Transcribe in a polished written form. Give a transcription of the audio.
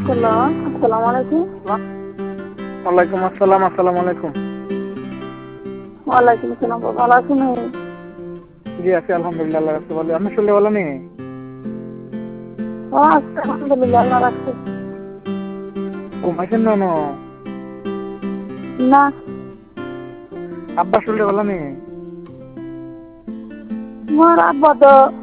Hello, আসসালামু আলাইকুম। ওয়ালাইকুম আসসালাম, আসসালামু আলাইকুম। ওয়ালাইকুম আসসালাম। ভালো আছেন? জি আছি আলহামদুলিল্লাহ, আল্লাহ রাখতে ভালো। আপনি শুনলে ভালো নেই? ও আচ্ছা, আলহামদুলিল্লাহ, আল্লাহ রাখছে। ঘুমাইছেন না? না, আব্বা শুনলে ভালো নেই? আমার আব্বা তো